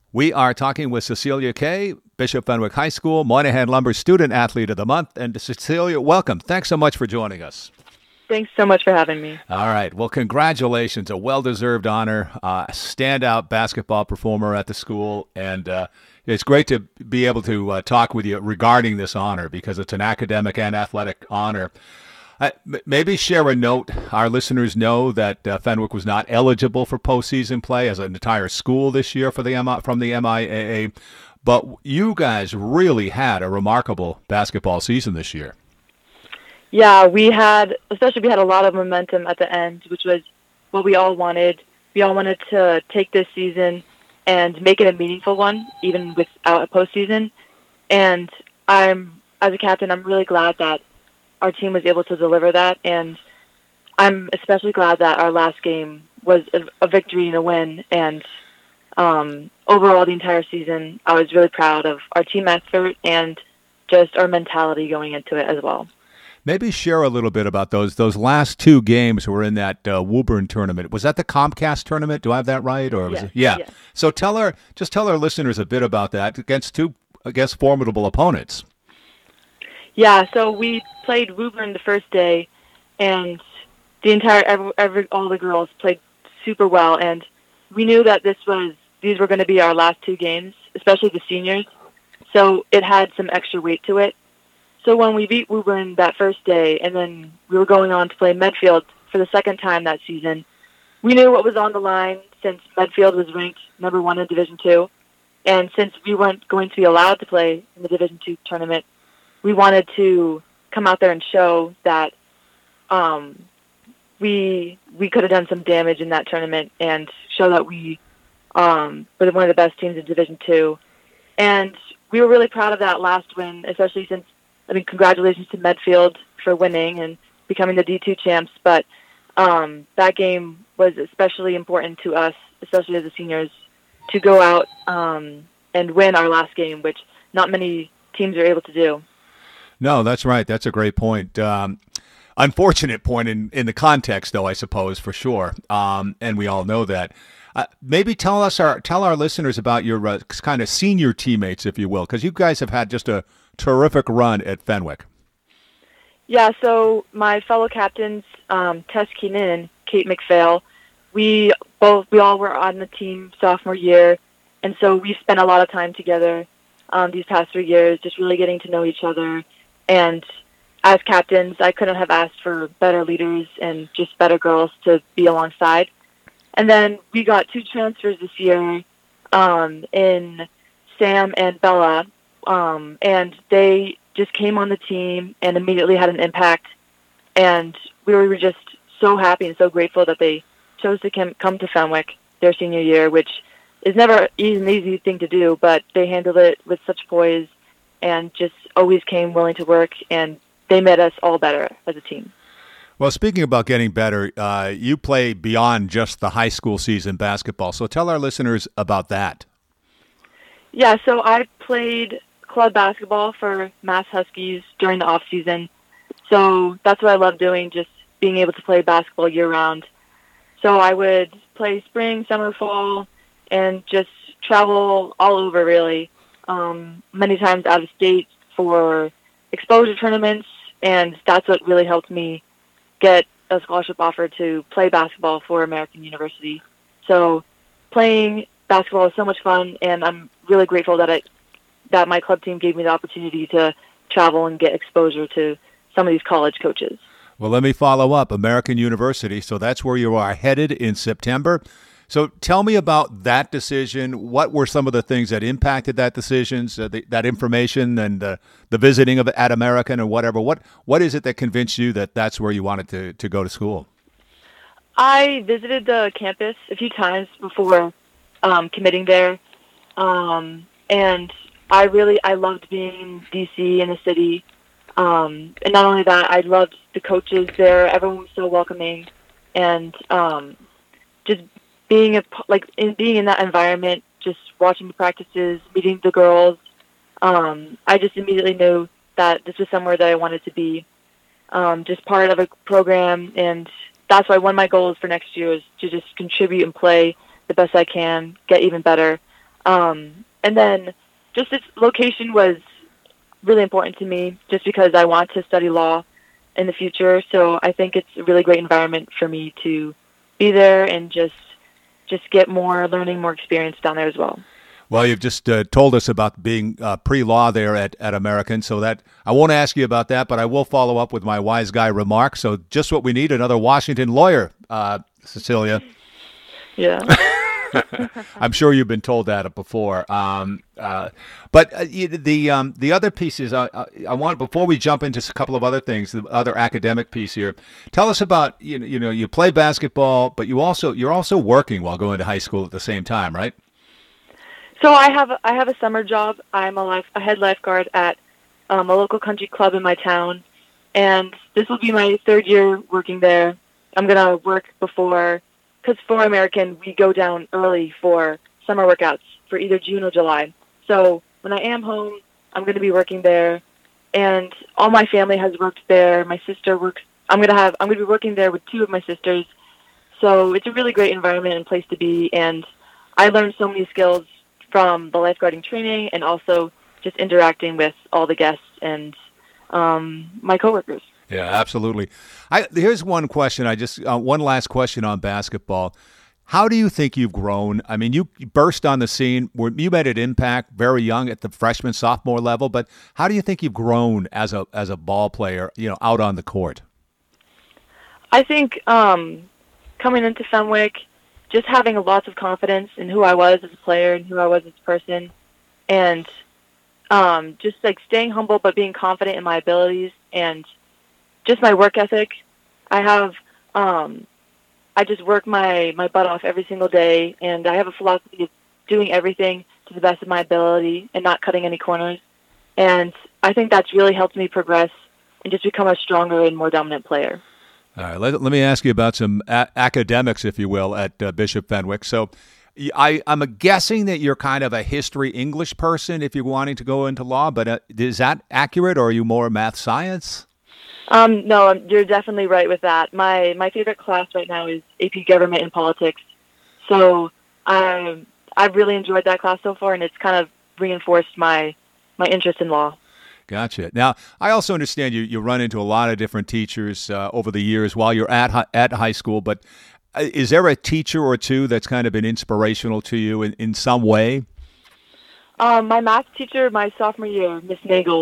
We are talking with Cecilia Kay, Bishop Fenwick High School, Moynihan Lumber Student Athlete of the Month. And Cecilia, welcome. Thanks so much for joining us. Thanks so much for having me. All right. Well, congratulations. A well-deserved honor. Standout basketball performer at the school. And it's great to be able to talk with you regarding this honor because it's an academic and athletic honor. Maybe share a note. Our listeners know that Fenwick was not eligible for postseason play as an entire school this year from the MIAA. But you guys really had a remarkable basketball season this year. Yeah, we had a lot of momentum at the end, which was what we all wanted. We all wanted to take this season and make it a meaningful one, even without a postseason. And as a captain, I'm really glad that our team was able to deliver that. And I'm especially glad that our last game was a victory and a win. And overall, the entire season, I was really proud of our team effort and just our mentality going into it as well. Maybe share a little bit about those last two games were in that Woburn tournament. Was that the Comcast tournament? Do I have that right? Or was Yes, it? Yeah. yes. So tell our listeners a bit about that against two formidable opponents. Yeah, so we played Woburn the first day, and all the girls played super well, and we knew that these were going to be our last two games, especially the seniors. So it had some extra weight to it. So when we beat Woburn that first day, and then we were going on to play Medfield for the second time that season, we knew what was on the line since Medfield was ranked number 1 in Division II, and since we weren't going to be allowed to play in the Division II tournament, we wanted to come out there and show that we could have done some damage in that tournament and show that we were one of the best teams in Division II. And we were really proud of that last win, especially since, congratulations to Medfield for winning and becoming the D2 champs. But that game was especially important to us, especially as the seniors, to go out and win our last game, which not many teams are able to do. No, that's right. That's a great point. Unfortunate point in the context, though, I suppose, for sure. And we all know that. Maybe tell our listeners about your kind of senior teammates, if you will, because you guys have had just a terrific run at Fenwick. Yeah, so my fellow captains, Tess Keenan and Kate McPhail, we all were on the team sophomore year, and so we spent a lot of time together these past 3 years, just really getting to know each other. And as captains, I couldn't have asked for better leaders and just better girls to be alongside. And then we got 2 transfers this year in Sam and Bella, and they just came on the team and immediately had an impact. And we were just so happy and so grateful that they chose to come to Fenwick their senior year, which is never an easy thing to do, but they handled it with such poise and just always came willing to work, and they made us all better as a team. Well, speaking about getting better, you play beyond just the high school season basketball. So tell our listeners about that. Yeah, so I played club basketball for Mass Huskies during the off season. So that's what I love doing, just being able to play basketball year-round. So I would play spring, summer, fall, and just travel all over, really. Many times out of state for exposure tournaments, and that's what really helped me get a scholarship offer to play basketball for American University. So playing basketball is so much fun, and I'm really grateful that my club team gave me the opportunity to travel and get exposure to some of these college coaches. Well, let me follow up. American University, so that's where you are headed in September. So tell me about that decision. What were some of the things that impacted that decision, that information and the visiting at American and whatever? What is it that convinced you that that's where you wanted to go to school? I visited the campus a few times before committing there, and I loved being in D.C. in the city. And not only that, I loved the coaches there. Everyone was so welcoming, and just being in that environment, just watching the practices, meeting the girls, I just immediately knew that this was somewhere that I wanted to be, just part of a program. And that's why one of my goals for next year is to just contribute and play the best I can, get even better. And then just its location was really important to me just because I want to study law in the future. So I think it's a really great environment for me to be there and just get more learning, more experience down there as well. Well, you've just told us about being pre-law there at American, so that I won't ask you about that, but I will follow up with my wise guy remark. So just what we need, another Washington lawyer, Cecilia. Yeah. I'm sure you've been told that before. But the other piece is I want, before we jump into a couple of other things, the other academic piece here. Tell us about you play basketball, but you're also working while going to high school at the same time, right? So I have a summer job. I'm a head lifeguard at a local country club in my town, and this will be my third year working there. I'm gonna work because for American we go down early for summer workouts for either June or July. So when I am home, I'm gonna be working there, and all my family has worked there. My sister works. I'm gonna be working there with two of my sisters. So it's a really great environment and place to be, and I learned so many skills from the lifeguarding training and also just interacting with all the guests and my coworkers. Yeah, absolutely. Here's one question. One last question on basketball. How do you think you've grown? I mean, you burst on the scene. You made an impact very young at the freshman, sophomore level, but how do you think you've grown as a ball player, out on the court? I think coming into Fenwick, just having lots of confidence in who I was as a player and who I was as a person, and just like staying humble but being confident in my abilities and just my work ethic. I just work my butt off every single day, and I have a philosophy of doing everything to the best of my ability and not cutting any corners. And I think that's really helped me progress and just become a stronger and more dominant player. All right, let me ask you about some academics, if you will, at Bishop Fenwick. So I'm guessing that you're kind of a history English person if you're wanting to go into law, but is that accurate, or are you more math science? No, you're definitely right with that. My favorite class right now is AP Government and Politics. So I've really enjoyed that class so far, and it's kind of reinforced my interest in law. Gotcha. Now, I also understand you run into a lot of different teachers over the years while you're at high school, but is there a teacher or two that's kind of been inspirational to you in some way? My math teacher, my sophomore year, Miss Nagel,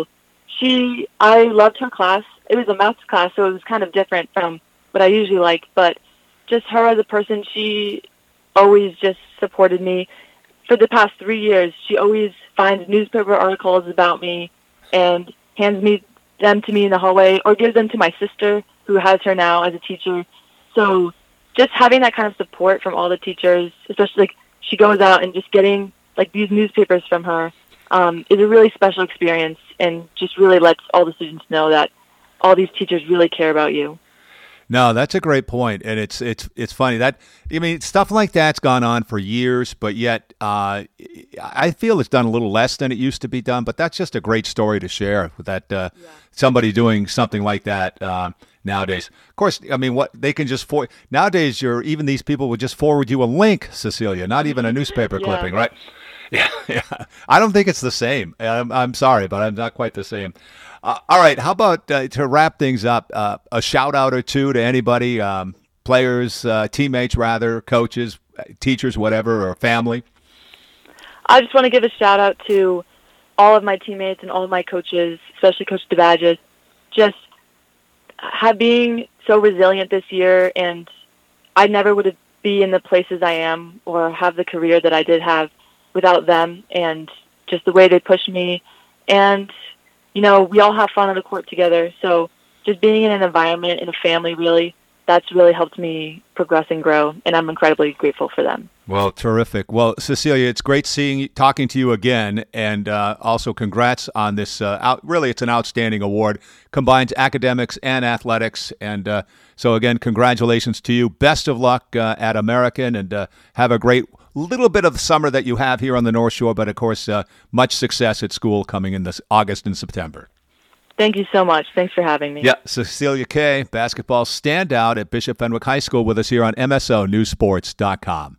I loved her class. It was a math class, so it was kind of different from what I usually like, but just her as a person, she always just supported me. For the past 3 years, she always finds newspaper articles about me and hands them to me in the hallway, or gives them to my sister, who has her now as a teacher. So just having that kind of support from all the teachers, especially like she goes out and just getting like these newspapers from her, is a really special experience, and just really lets all the students know that all these teachers really care about you. No, that's a great point, and it's funny that stuff like that's gone on for years, but yet I feel it's done a little less than it used to be done. But that's just a great story to share with that somebody doing something like that nowadays. Of course, what they can just nowadays, even these people would just forward you a link, Cecilia, not even a newspaper clipping, right? Yeah. I don't think it's the same. I'm sorry, but I'm not quite the same. All right. How about to wrap things up, a shout out or two to anybody, players, teammates, rather, coaches, teachers, whatever, or family? I just want to give a shout out to all of my teammates and all of my coaches, especially Coach DeBadges, just being so resilient this year. And I never would be in the places I am or have the career that I did have without them, and just the way they pushed me. And we all have fun on the court together. So just being in an environment, in a family, really, that's really helped me progress and grow. And I'm incredibly grateful for them. Well, terrific. Well, Cecilia, it's great talking to you again. And also congrats on this. Really, it's an outstanding award. Combines academics and athletics. And so, again, congratulations to you. Best of luck at American, and have a great little bit of the summer that you have here on the North Shore, but of course, much success at school coming in this August and September. Thank you so much. Thanks for having me. Yeah, Cecilia Kay, basketball standout at Bishop Fenwick High School, with us here on MSONewsports.com.